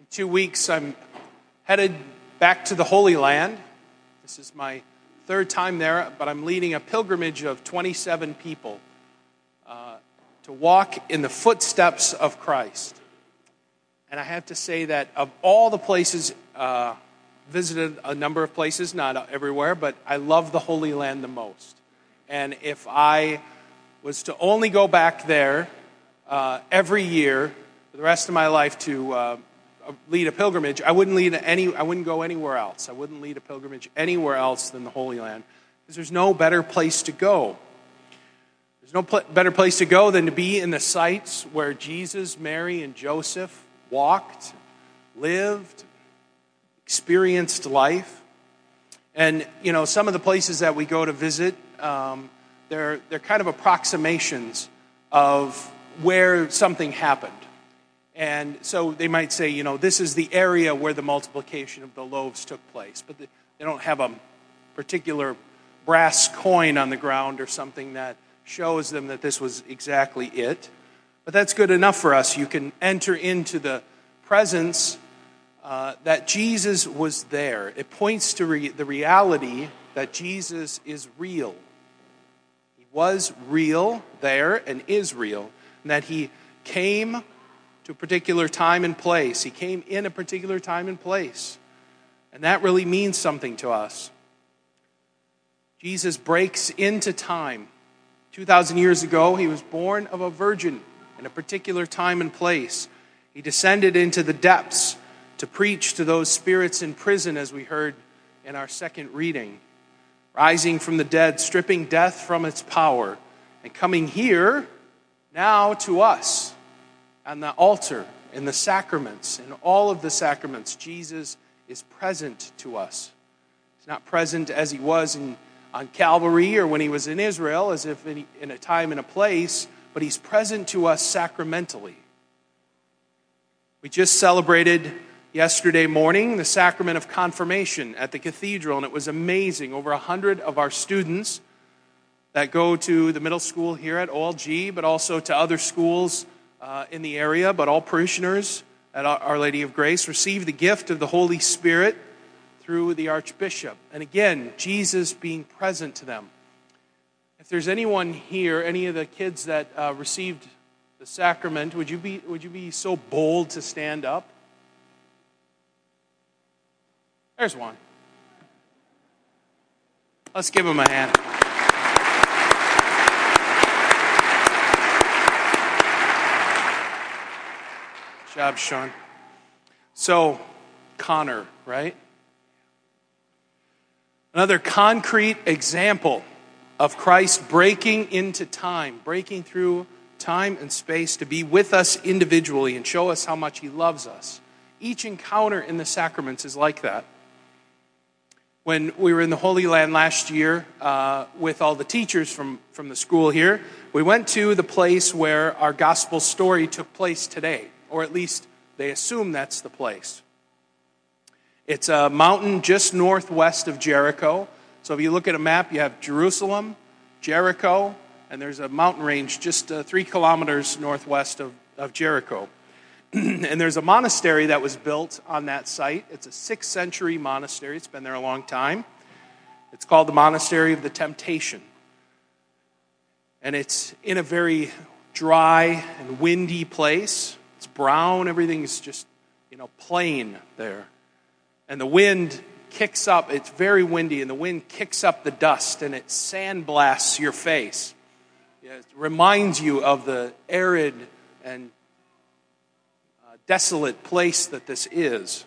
In 2 weeks, I'm headed back to the Holy Land. This is my third time there, but I'm leading a pilgrimage of 27 people to walk in the footsteps of Christ. And I have to say that of all the places, visited a number of places, not everywhere, but I love the Holy Land the most. And if I was to only go back there every year for the rest of my life to lead a pilgrimage, I wouldn't go anywhere else. I wouldn't lead a pilgrimage anywhere else than the Holy Land, because there's no better place to go. There's no better place to go than to be in the sites where Jesus, Mary, and Joseph walked, lived, experienced life. And, some of the places that we go to visit, they're kind of approximations of where something happened. And so they might say, this is the area where the multiplication of the loaves took place. But they don't have a particular brass coin on the ground or something that shows them that this was exactly it. But that's good enough for us. You can enter into the presence that Jesus was there. It points to the reality that Jesus is real. He was real there and is real. And that he came to a particular time and place. He came in a particular time and place. And that really means something to us. Jesus breaks into time. 2,000 years ago, he was born of a virgin in a particular time and place. He descended into the depths to preach to those spirits in prison, as we heard in our second reading. Rising from the dead, stripping death from its power, and coming here now to us on the altar, in the sacraments, in all of the sacraments. Jesus is present to us. He's not present as he was on Calvary or when he was in Israel, as if in a time and a place, but he's present to us sacramentally. We just celebrated yesterday morning the sacrament of confirmation at the cathedral, and it was amazing. Over 100 of our students that go to the middle school here at OLG, but also to other schools in the area, but all parishioners at Our Lady of Grace received the gift of the Holy Spirit through the Archbishop. And again, Jesus being present to them. If there's anyone here, any of the kids that received the sacrament, would you be so bold to stand up? There's one. Let's give him a hand. Good job, Sean. So, Connor, right? Another concrete example of Christ breaking into time, breaking through time and space to be with us individually and show us how much he loves us. Each encounter in the sacraments is like that. When we were in the Holy Land last year with all the teachers from the school here, we went to the place where our gospel story took place today, or at least they assume that's the place. It's a mountain just northwest of Jericho. So if you look at a map, you have Jerusalem, Jericho, and there's a mountain range just 3 kilometers northwest of Jericho. And there's a monastery that was built on that site. It's a 6th century monastery. It's been there a long time. It's called the Monastery of the Temptation. And it's in a very dry and windy place. It's brown. Everything's just, plain there. And the wind kicks up. It's very windy, and the wind kicks up the dust, and it sandblasts your face. It reminds you of the arid and desolate place that this is.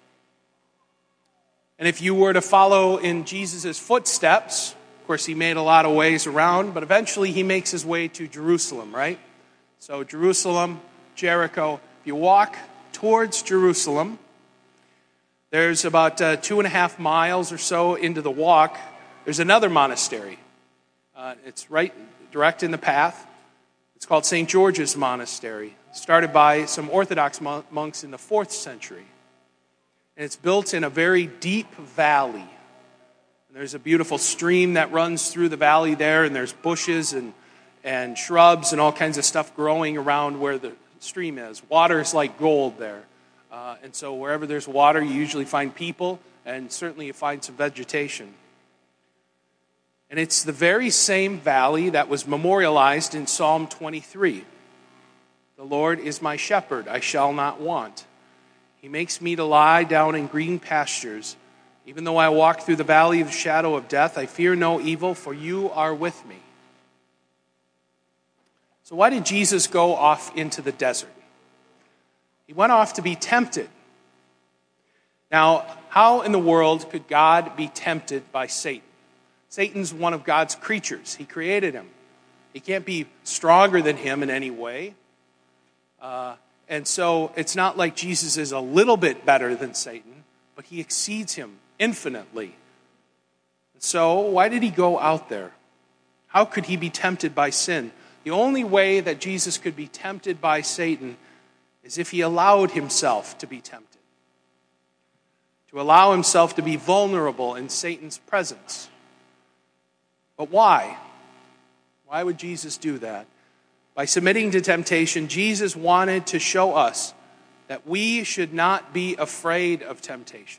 And if you were to follow in Jesus' footsteps, of course, he made a lot of ways around, but eventually he makes his way to Jerusalem, right? So Jerusalem, Jericho. If you walk towards Jerusalem, there's about 2.5 miles or so into the walk. There's another monastery. It's right direct in the path. It's called St. George's Monastery, started by some Orthodox monks in the 4th century. And it's built in a very deep valley. And there's a beautiful stream that runs through the valley there, and there's bushes and shrubs and all kinds of stuff growing around where the stream is. Water is like gold there. And so wherever there's water, you usually find people, and certainly you find some vegetation. And it's the very same valley that was memorialized in Psalm 23. The Lord is my shepherd, I shall not want. He makes me to lie down in green pastures. Even though I walk through the valley of the shadow of death, I fear no evil, for you are with me. So why did Jesus go off into the desert? He went off to be tempted. Now, how in the world could God be tempted by Satan? Satan's one of God's creatures. He created him. He can't be stronger than him in any way. And so it's not like Jesus is a little bit better than Satan, but he exceeds him infinitely. So why did he go out there? How could he be tempted by sin? The only way that Jesus could be tempted by Satan is if he allowed himself to be tempted. To allow himself to be vulnerable in Satan's presence. But why? Why would Jesus do that? By submitting to temptation, Jesus wanted to show us that we should not be afraid of temptations.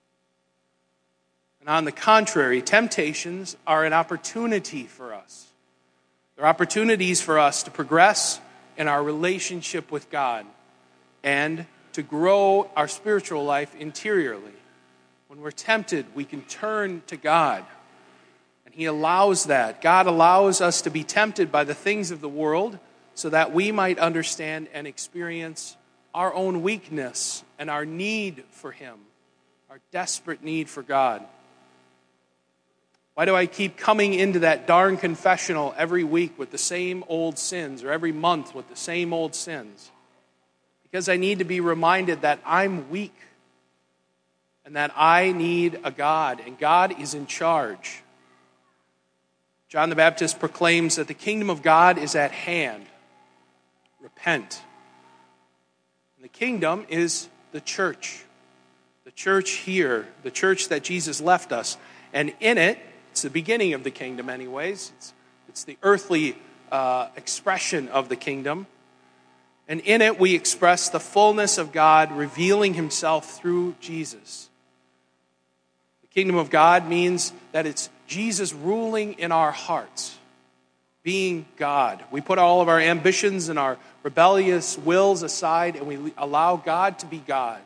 And on the contrary, temptations are an opportunity for us. They're opportunities for us to progress in our relationship with God and to grow our spiritual life interiorly. When we're tempted, we can turn to God. And he allows that. God allows us to be tempted by the things of the world so that we might understand and experience our own weakness and our need for him, our desperate need for God. Why do I keep coming into that darn confessional every week with the same old sins, or every month with the same old sins? Because I need to be reminded that I'm weak and that I need a God, and God is in charge. John the Baptist proclaims that the kingdom of God is at hand. Repent. And the kingdom is the church. The church here, the church that Jesus left us. And in it, it's the beginning of the kingdom anyways. It's the earthly expression of the kingdom. And in it we express the fullness of God revealing himself through Jesus. The kingdom of God means that it's Jesus ruling in our hearts, being God. We put all of our ambitions and our rebellious wills aside and we allow God to be God.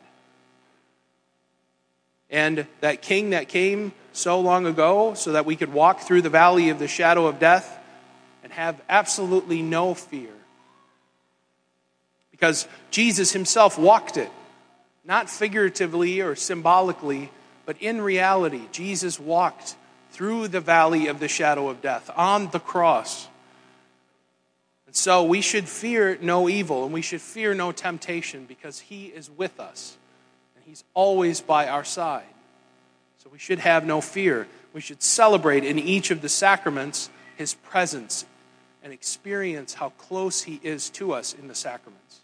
And that king that came so long ago so that we could walk through the valley of the shadow of death and have absolutely no fear. Because Jesus himself walked it, not figuratively or symbolically, but in reality, Jesus walked through the valley of the shadow of death on the cross. And so we should fear no evil and we should fear no temptation because he is with us and he's always by our side. So we should have no fear. We should celebrate in each of the sacraments his presence and experience how close he is to us in the sacraments.